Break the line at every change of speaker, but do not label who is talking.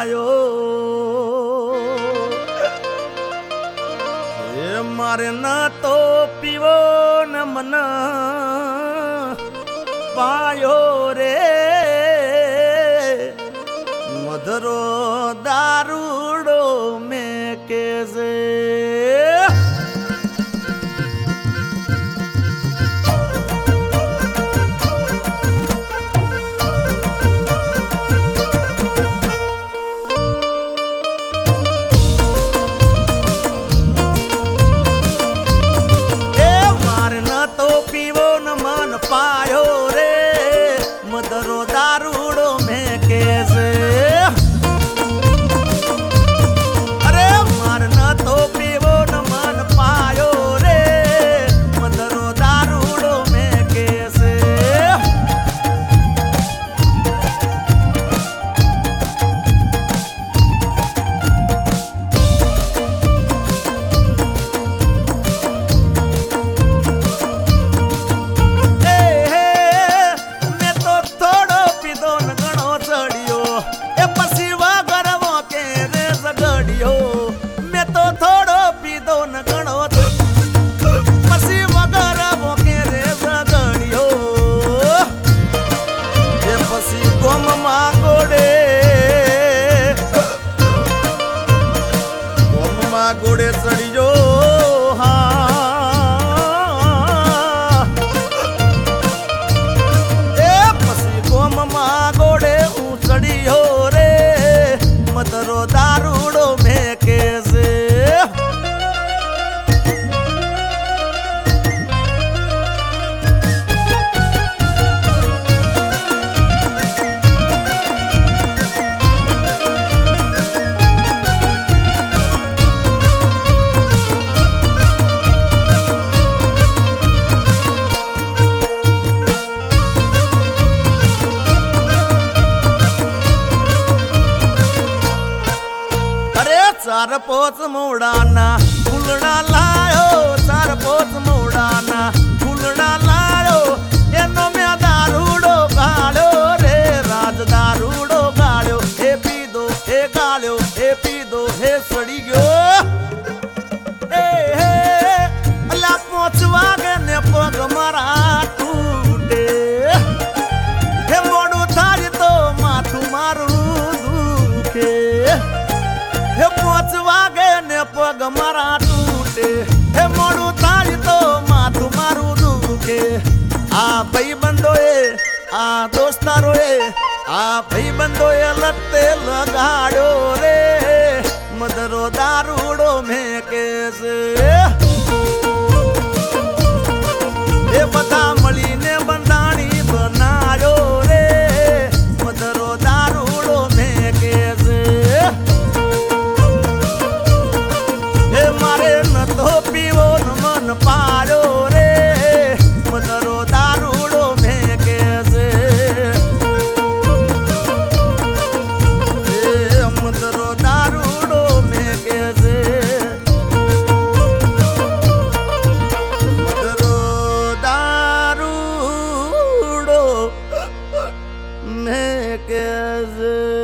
પાયો એ મારે ના તો પીવો ન મન પાયો રે મધરો દારૂડો મેં કેસે પાયો રે મધરો દારૂડો મેં કેસે અરે માર ન તો પીવો ન મન પાયો રે મધરો દારૂડો મેં કેસે ઘોડે ચડ્યો એ પછી ગોમમાં ઘોડે હું ચડ્યો રે મધરો દારૂડો મેં કેસે चार पोच मोडाना फुलडा लायो चार पोच मोडाना फुलडा लायो एनो में दारूडो गाळ्यो रे राज दारूडो गाळ्यो हे पीदो हे गाळ्यो हे पीदो हे सड़ी गयो ए अल्ला पोच वागे ने पग मारा टूटे हे मोडू थारी तो माथू मारू दुखे हे पोच वागे ने पग मारा टूटे हे मोड़ू थाली तो माथू मारू दुखे आ भाई बंदोए आ दोस्तारोए आ भाई बंदोए लत्ते लगाड़ो रे मधरो दारूडो में केसे हे बता मली ने बंदाणी बनायो रे मधरो दारूडो में केसे मारे न तो पीवो न मन पायो रे मधरो दारूडो में केसे मधरो दारूडो में केसे मधरो दारूडो में केसे